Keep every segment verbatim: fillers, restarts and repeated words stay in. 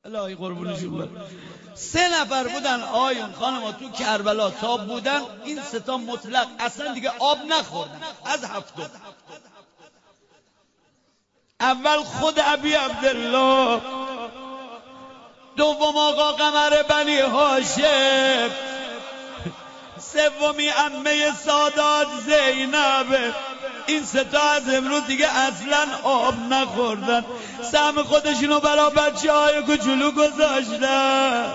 الهی قربونشون برم. سه نفر بودن آیون خانم تو کربلا تا بودن، این سه تا مطلق اصلا دیگه آب نخوردن از هفتم. اول خود ابی عبدالله، دوم آقا قمر بنی هاشم، سومی عمه سادات زینب. این سه تا از امروز دیگه اصلا آب نخوردن، سهم خودشونو برا بچه های کوچولو گذاشتن.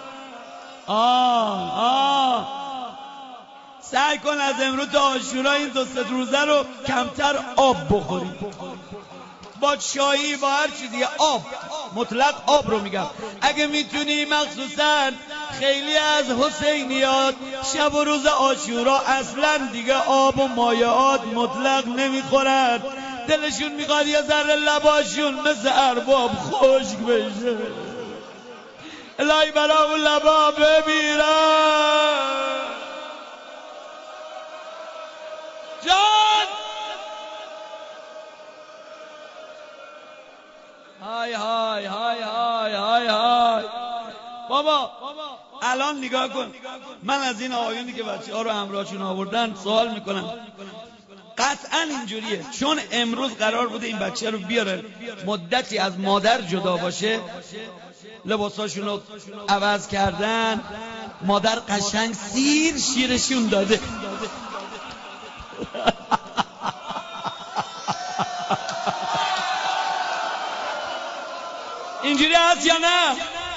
آه آه سعی کن از امروز تا عاشورا این دو سه روزه رو کمتر آب بخوری، با چایی با هر چی دیگه، آب مطلق آب رو میگم. اگه میتونی مخصوصا خیلی از حسینیات شب و روز عاشورا اصلا دیگه آب و مایعات مطلق نمیخورن، دلشون میخواد یه ذره لباشون مثل ارباب خشک بشه. الهی برا اون لبا بمیرن. جان های های های های های های بابا الان نگاه کن، من از این آقایونی که بچه ها رو همراهشون آوردن سوال میکنم، قطعا اینجوریه چون امروز قرار بوده این بچه رو بیاره مدتی از مادر جدا باشه، لباساشون رو عوض کردن، مادر قشنگ سیر شیرشون داده. اینجوری هست یا نه؟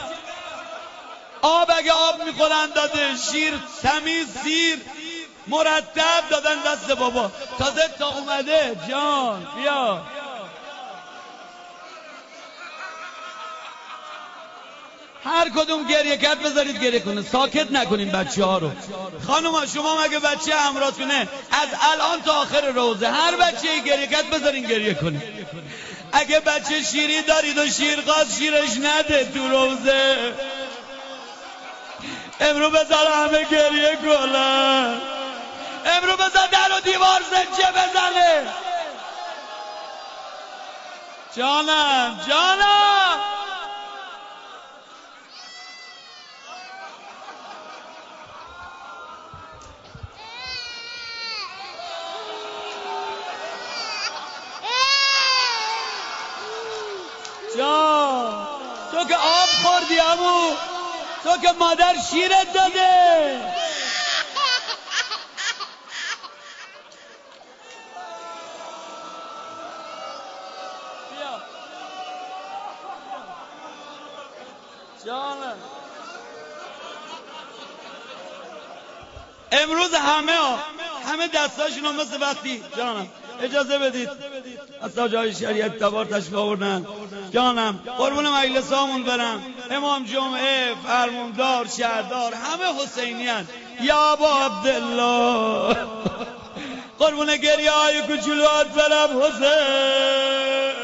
آب اگه آب میخورن داده، شیر تمیز سیر مرتب دادن دست بابا. تازه تا اومده جان بیا هر کدوم گریه کرد بذارید گریه کنه، ساکت نکنین بچه ها رو. خانوما شما مگه بچه همراهتونه از الان تا آخر روزه هر بچه گریه کرد بذارین گریه کنه. اگه بچه شیری دارید و شیر خواست شیرش نده تو روزه، امرو بذار همه گریه کنن، امرو بذار در و دیوار زنجه بزنه. جانم جانم جان تو که آب خوردی عمو، تو که مادر شیرت داده. بیا جانم امروز همه ها همه دستاشون هم مثل وقتی جانم اجازه بدید اصلا جای شریعت تبار تشریف آوردن. جانم قربون مجلس هامون برم، امام جمعه، فرماندار، شهردار، همه حسینی هن. یا ابا عبدالله قربون گریه های کچولوات برم حسین.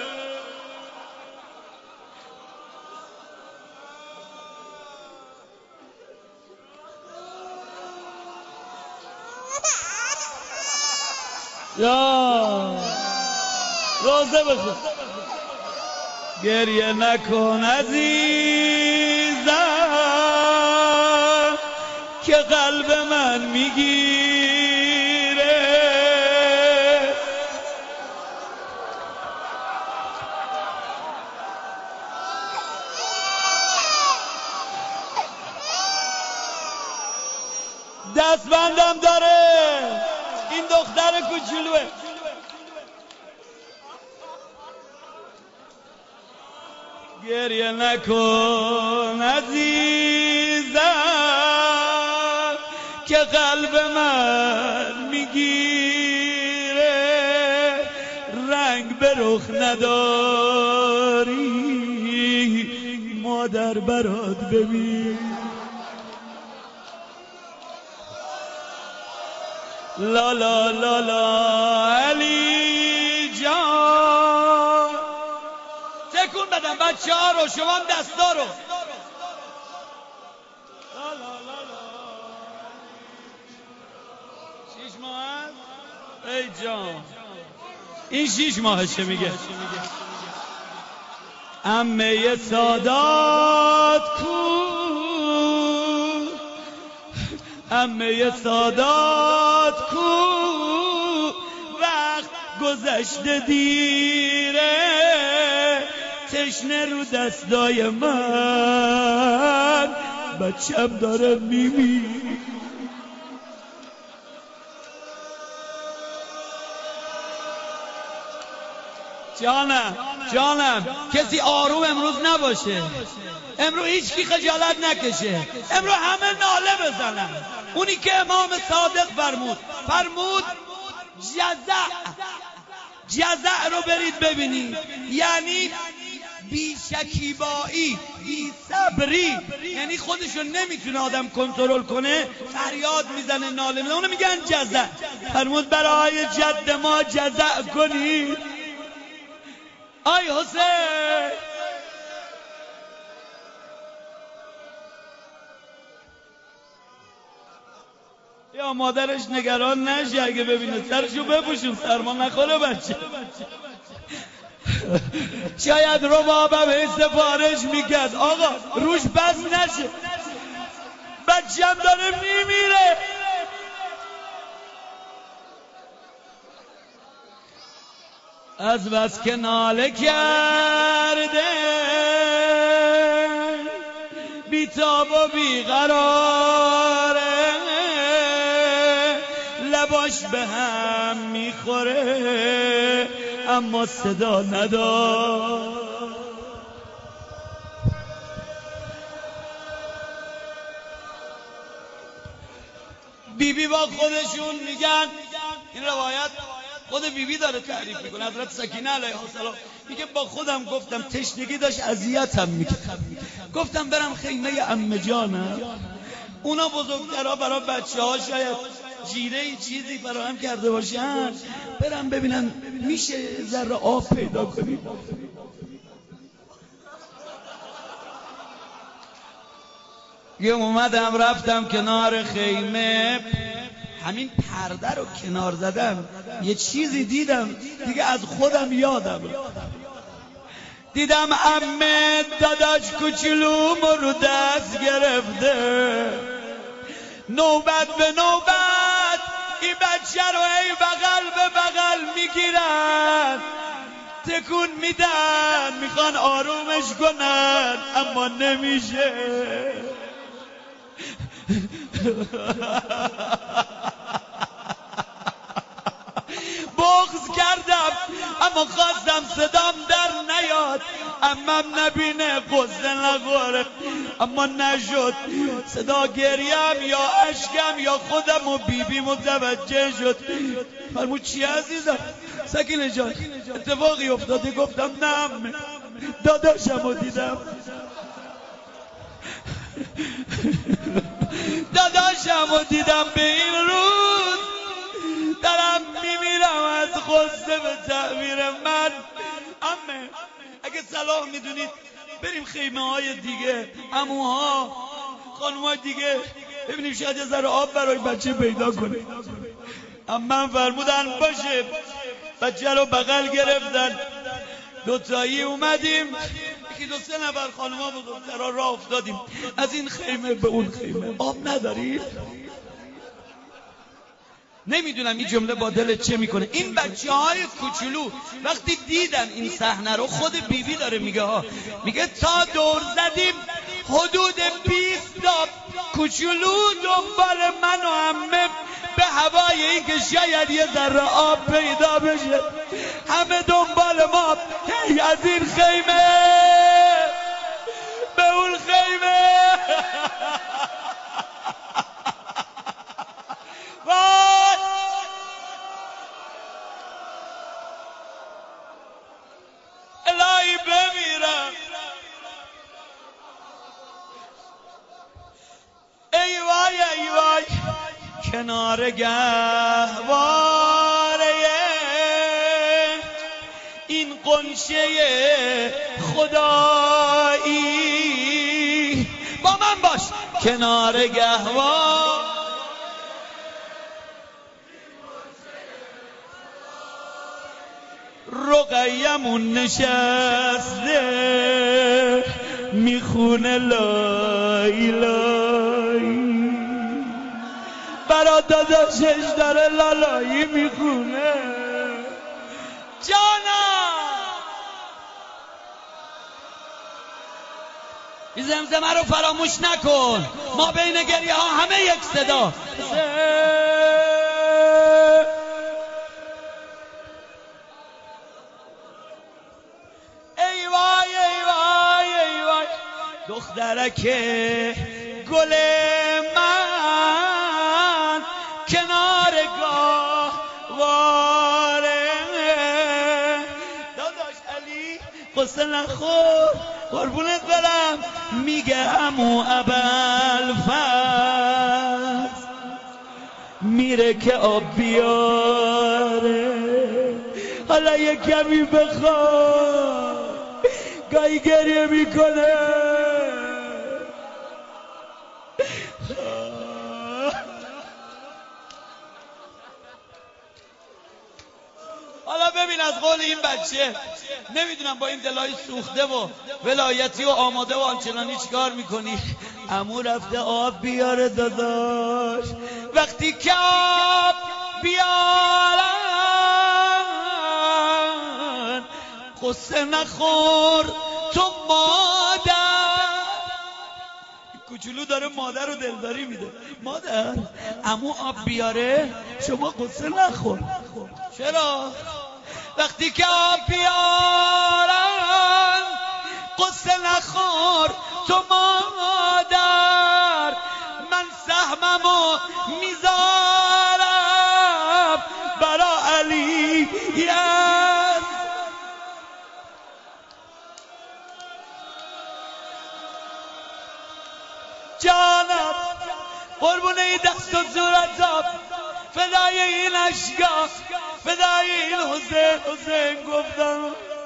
یا روزه بخون، گریه نکن عزیزم که قلب من میگیره. دستبندم داره این دختر کوچولوه. گریه نکن عزیزم که قلب من میگیره، رنگ به رخ نداری مادر برات ببین. لا لا لا لا علی جان تکون بدن بچه ها رو، شما هم دستا رو. شیش ماه هست؟ ای جان این شیش ماهشه میگه. عمه سادات کو، عمه سادات کو، وقت گذشته دیره، تشنه رو دستای من، بچم داره میمیره. جانم جانم کسی آروم امروز نباشه، امروز هیچ کی خجالت نکشه، امروز همه ناله بزنن. اونی که امام صادق فرمود فرمود جزع، جزع رو برید ببینید، یعنی بی شکیبایی، بی صبری، یعنی خودشو نمیتونه آدم کنترل کنه، فریاد میزنه، ناله میزنه، اونو میگن جزع. فرمود برای جد ما جزع کنید. آی حسین یا مادرش نگران نشه اگه ببینه، سرشو بپوشون سرما نخوره بچه. شاید ربابم هی سفارش میکرد آقا روش بس نشه، بچم داره میمیره. از بس که ناله کرده بیتاب و بیقراره، لباش به هم میخوره اما صدا ندار. بیبی بی با خودشون میگن، این روایت خود بیبی بی داره تعریف میکنه، حضرت سکینه علیها السلام میگه با خودم گفتم تشنگی داشت اذیتم میکرد، گفتم برم خیمه عمه جانم، اونا بزرگترها برای بچه ها شاید جیره چیزی فراهم کرده باشن، برم ببینم میشه ذره آب پیدا کنیم. یه اومدم رفتم کنار خیمه، همین پرده رو کنار زدم، یه چیزی دیدم دیگه از خودم یادم، دیدم عمه داداش کوچولوم رو دست گرفته، نوبت به نوبت این بچه رو ای بغل به بغل میگیرن، تکون میدن، میخوان آرومش کنن اما نمیشه. بغض کردم اما خواستم صدام در نیاد، امم نبینه قصه نخوره، اما نشد. صدا گریم یا اشکم یا خودم و بیبی متوجه شد. فرمود چی عزیزم؟ سکینه جان اتفاقی افتاده؟ گفتم نه عمه، داداشم رو دیدم، داداشم رو دیدم به این روز دارم میمیرم از غصه به تعبیر من. عمه اگه صلاح میدونید بریم خیمه های دیگه، عموها خانوهای دیگه، ببینیم شاید یه ذره آب برای بچه پیدا کنه. عمه فرمودن باشه، بچه رو بغل گرفتن، دوتایی اومدیم، یکی دو سه نفر خانوما بزرگترها راه افتادیم از این خیمه به اون خیمه. آب نداری؟ نمیدونم این جمله با دلت چه میکنه. این بچه های کوچولو وقتی دیدن این صحنه رو، خود بیبی بی داره میگه ها، میگه تا دور زدیم حدود بیست تا کوچولو دنبال من و عمه به هوای این که شاید یه ذره آب پیدا بشه، همه دنبال ما، هی از این خیمه به اون خیمه. وای الهی بمیرم، ای وای ای وای، کنار گهواره این قنچه خدایی، با من باش، کنار گهواره رو رقیمون نشسته میخونه لای لای، برا داداشش داره لالایی میخونه. جانم این زمزمه رو فراموش نکن، ما بین گریه ها همه یک صدا. ای وای ای وای ای وای دخترک گل من کنار گاهواره، داداش علی قصه نخور قربونت برم، میگه عمو ابوالفضل میره که آب بیاره، حالا یه کمی بخواه، گاهی گریه میکنه. حالا ببین از قول این بچه، نمیدونم با این دلای سوخته و ولایتی و آماده و آنچنانی چیکار میکنی. عمو رفته آب بیاره داداش، وقتی که آب بیارن قصه نخور تو مادر. کوچولو داره مادر رو دلداری میده، مادر عمو آب بیاره شما قصه نخور. چرا؟ وقتی که آب بیارن قصه نخور تو مادر، من سهممو میذارم برا علی یز. جانم قربونه ای دست و صورتم، فدای این اشکا، فدای این حسین حسین گفتم.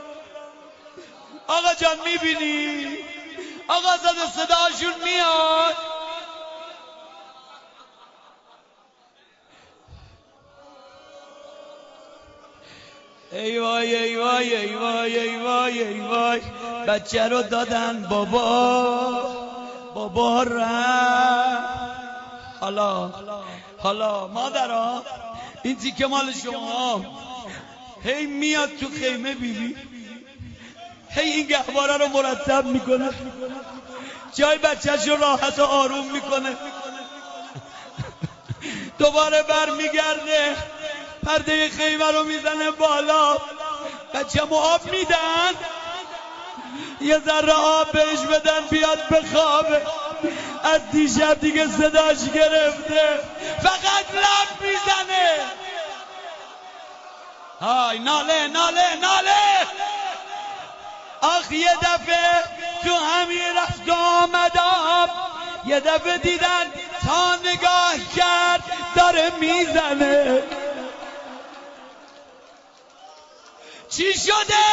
آقا جان میبینی آقا زاده صداشون میاد. ای وای ای وای ای وای ای وای ای وای بچه رو دادن بابا، بابا رفت. حالا حالا مادرها این تیکه مال شما. هی میاد تو خیمه بیبی، هی این گهواره رو مرتب میکنه، جای بچهش رو راحت و آروم میکنه، دوباره بر میگرده پرده خیمه رو میزنه بالا. بچه مو آب میدن، یه ذره آب بهش بدن بیاد بخوابه. از دیشب دیگه صداش گرفته، فقط لب میزنه. های ناله ناله ناله. آخ یه دفعه تو همین رفت آمدم، یه دفعه دیدن تا نگاه کرد داره میزنه. چی شده؟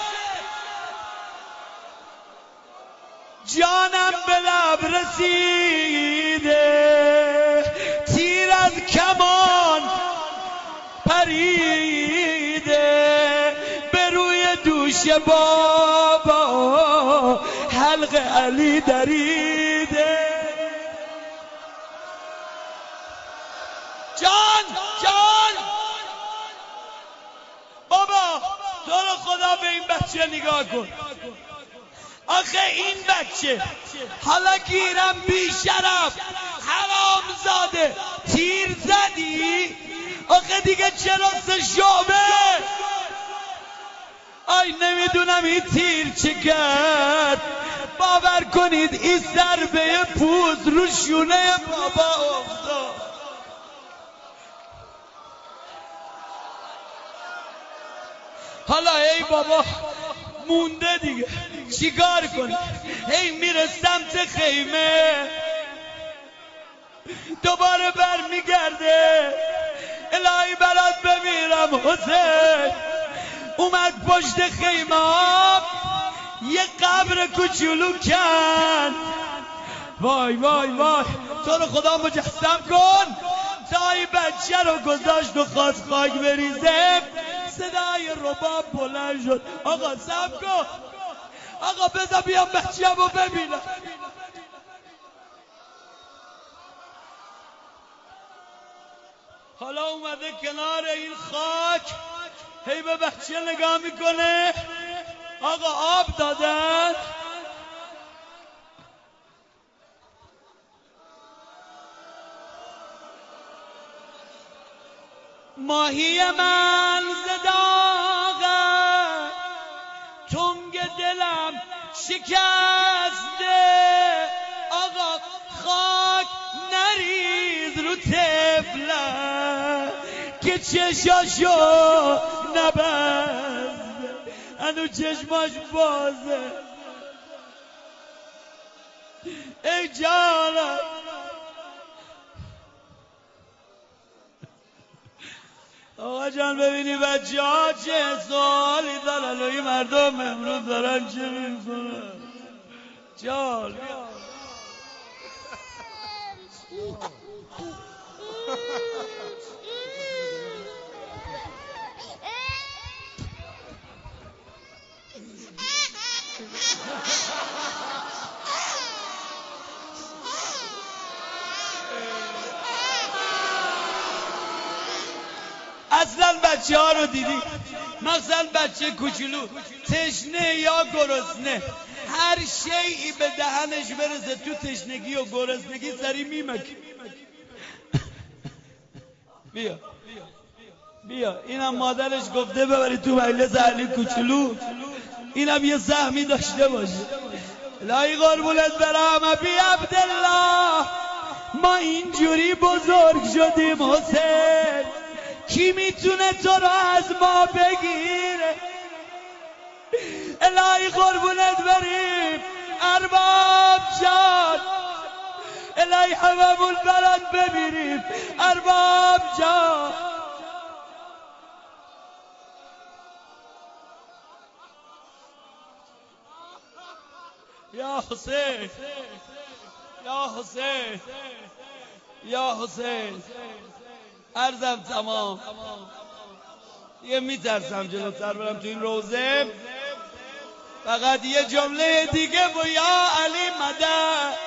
جانم به لب رسیده، تیر از کمان پریده، به روی دوش بابا حلق علی دریده. جان جان بابا تو رو خدا به این بچه نگاه کن. آخه این بچه حالا گیرم بی شرف حرام زاده تیر زدی، آخه دیگه چرا سه شعبه؟ آی نمیدونم این تیر چه کرد، باور کنید این ضربه پوز رو شونه بابا افتاد. حالا ای بابا مونده دیگه چیکار کنه؟ هی میره سمت خیمه، دوباره بر میگرده، الهی برات بمیرم حسین. اومد پشت خیمه یه قبر کوچولو کن. وای وای وای تو رو خدا مجسم کن تا این بچه رو گذاشت و خواست خاک بریزه. صدای رباب بلند شد. آقا صبر کن، آقا بذار بیام بچه‌مو ببینم. حالا اومده کنار این خاک، هی به بچه نگاه میکنه. آقا آب دادن؟ ماهی من زداغه، تنگ دلم شکسته. آقا خاک نریز رو طفلم که چشاشو نبسته، هنو چشماش بازه. ای جانم آقا جان، ببینی بچه ها چه سوالی دارن و این مردم امروز دارن چه میکنن. جان اصلا بچه ها رو دیدی، مثلا بچه کوچولو تشنه یا گرسنه، هر شیعی به دهنش برسه تو تشنگی و گرسنگی سری میمک. بیا بیا، اینم مادرش گفته ببری تو مجلس علی کوچولو، اینم یه سهمی داشته باشه. الهی قربونت برم ابی عبدالله، ما اینجوری بزرگ شدیم حسین، کی میتونه تو رو از ما بگیره؟ الهی قربونت بریم ارباب جان، الهی هممون برات ببینیم ارباب جان. یا حسین یا حسین یا حسین، عرضم تمام. یه میترسم جلوتر برم تو این روزه، فقط یه جمله دیگه و یا علی مدد.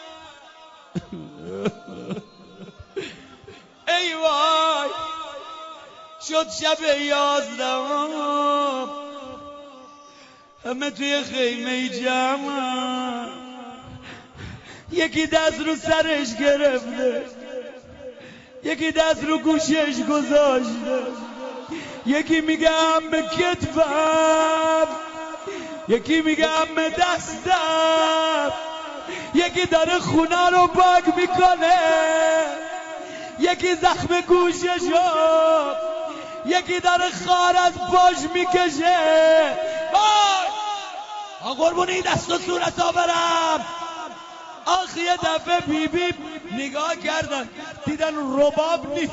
ای وای شد شب یازدهم، همه توی خیمه جمع، یکی دست رو سرش گرفته، یکی دست رو گوشش گذاشته، یکی میگم به کتفم، یکی میگم به دستم، یکی داره خونه رو باگ میکنه، یکی زخم گوششو، یکی داره خار از پاش میکشه. آ قربون این دست و صورت ها برم. آخ یه دفعه بی بی نگاه کردن دیدن رباب نیست.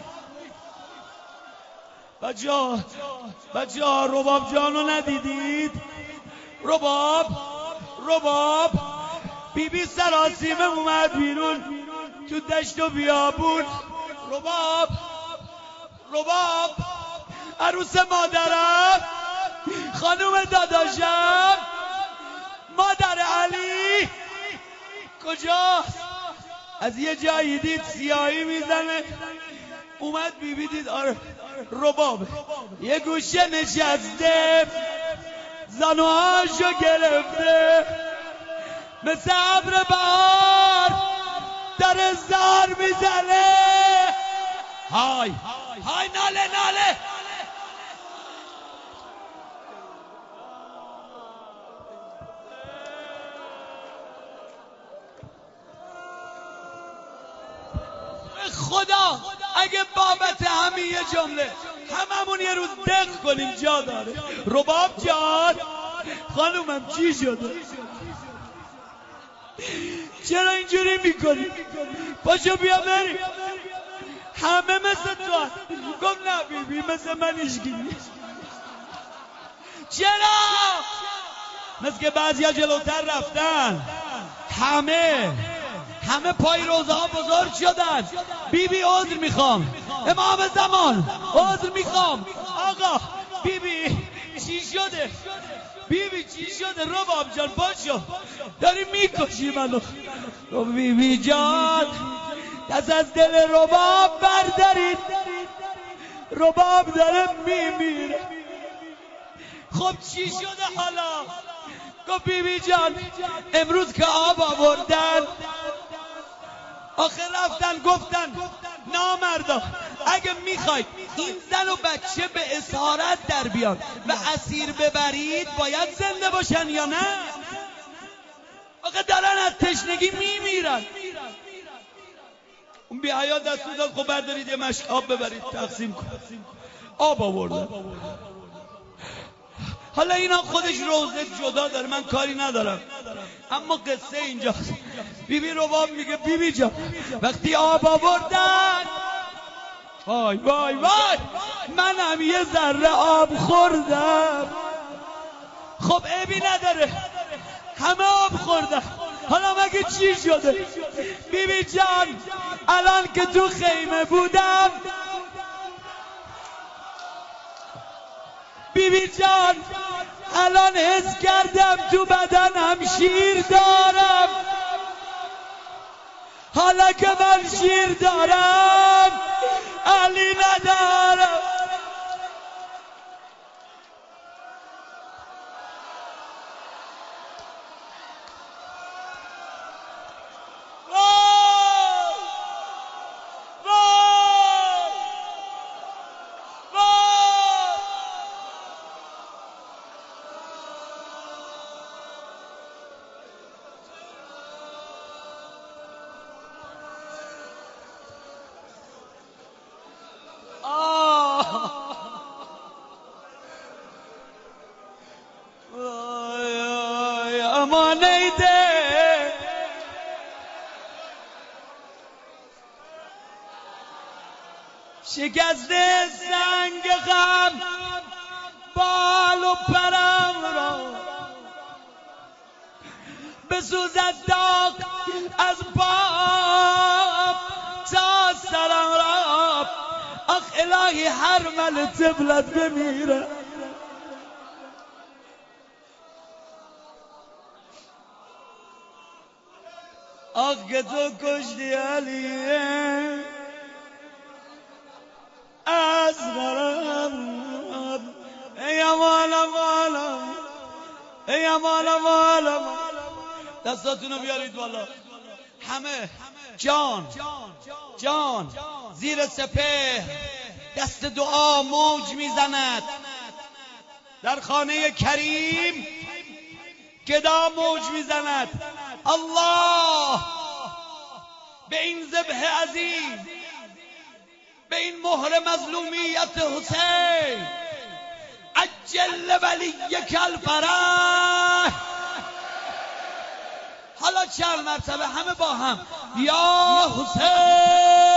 بچه ها بچه ها رباب جانو ندیدید؟ رباب رباب بی بی سراسیمه اومد بیرون تو دشت و بیابون. رباب رباب عروس مادرم، خانوم داداشم، مادر علی کجاست؟ از یه جایی دید سیاهی میزنه، اومد بی بی دید آره رباب یه گوشه نشسته، زانوهاشو گرفته، مثل ابر بهار در زار میزنه. های های ناله ناله. خدا اگه بابت همین یه جمله هممون یه روز دق کنیم جا داره. رباب جان خانومم چی شده؟ چرا اینجوری میکنی؟ پاشو بیا بریم. همه مثل تو هست. گفت نه بیبی مثل من ایشگی نیست. چرا؟ مثل که بعضی ها جلوتر رفتن، همه همه پای روزه ها بزرگ شدن. بیبی عذر میخوام، امام زمان عذر میخوام، آقا آقا بیبی بی چی شده؟ بیبی بی چی شده؟ رباب جان پاشو، داری میکشی منو. بیبی بی جان دست از دل رباب بردارید، رباب داره میمیره. خب چی شده حالا؟ گفت بیبی بی جان امروز که آب آوردن، آخه رفتن گفتن نامردا اگه میخواید این زن و بچه به اسارت در بیان و اسیر ببرید باید زنده باشن یا نه؟ آخه دارن از تشنگی میمیرن. اون بی حیا دستور داد خب بردارید یه مشک آب ببرید تقسیم کن. آب آوردن. حالا اینا خودش روزه جدا داره، من کاری ندارم، اما قصه اینجاست. بیبی رباب میگه بیبی جان وقتی آب آوردن، وای وای وای منم یه ذره آب خوردم. خب عیبی نداره، همه آب خوردن، حالا مگه چی شده؟ بیبی جان الان که تو خیمه بودم، بیبی جان الان حس کردم تو بدنم شیر دارم. حالا که من شیر دارم علی ندارم. امان ایده شکست سنگ غم بال و پرم را، بسوزد داغ از پا تا سرم را. آخ الهی هر مل طفلت بمیره. آخ که تو کشتی علیه از غرم. ای امان امان ای امان امان. دستاتونو بیارید بالا همه. جان جان زیر سپهر دست دعا موج میزند. در خانه کریم گدا موج میزند. الله به این ذبح عظیم، به این مهر مظلومیت حسین، عجل ولیک الفرح. حالا چند مرتبه همه با هم یا حسین.